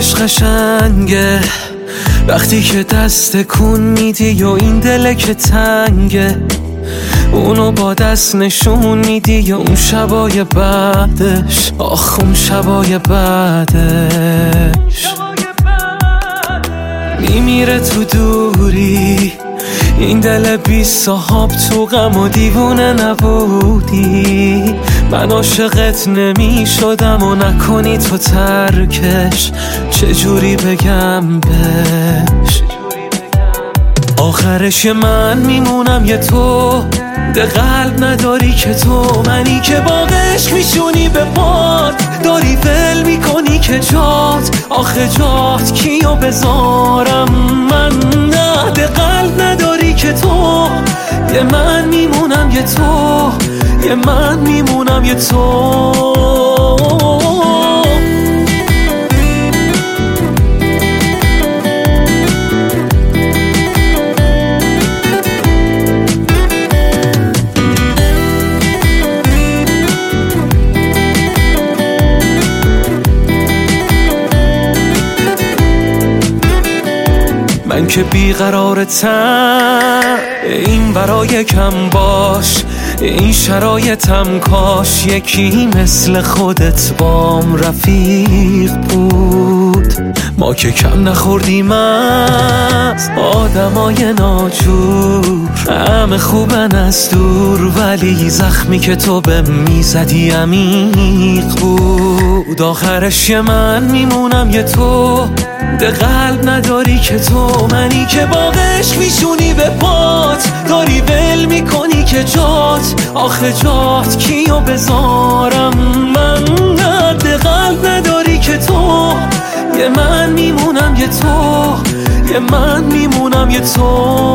عشق قشنگه وقتی که دست کن میدی و این دل که تنگه، اونو با دست نشون میدی یا اون شبای بعدش، آخ اون شبای بعدش میمیره تو دوری. این دل بی صاحب تو غم و دیوونه نبودی، من عاشقت نمی شدم و نکنی تو ترکش، چجوری بگم بهش. آخرش من میمونم یه تو، ده قلب نداری که تو، منی که با عشق میشونی به باد، داری ول میکنی که جات، آخه جات کیو بذارم من، نه ده قلب نداری که تو، یه من میمونم یه تو، یه من میمونم یه تو. من که بیقرارتم این برای کم باش، این شرایطم کاش یکی مثل خودت بام رفیق بود. ما که کم نخوردیم از آدمای ناجور، همه خوبن از دور، ولی زخمی که تو به میزدی عمیق بود. آخرش یه من میمونم یه تو، ده قلب نداری که تو، منی که با عشق میشونی به پات، داری ول میکنی که جات، آخه جات کیو بذارم من، ده قلب نداری که تو، یه من میمونم یه تو، یه من میمونم یه تو.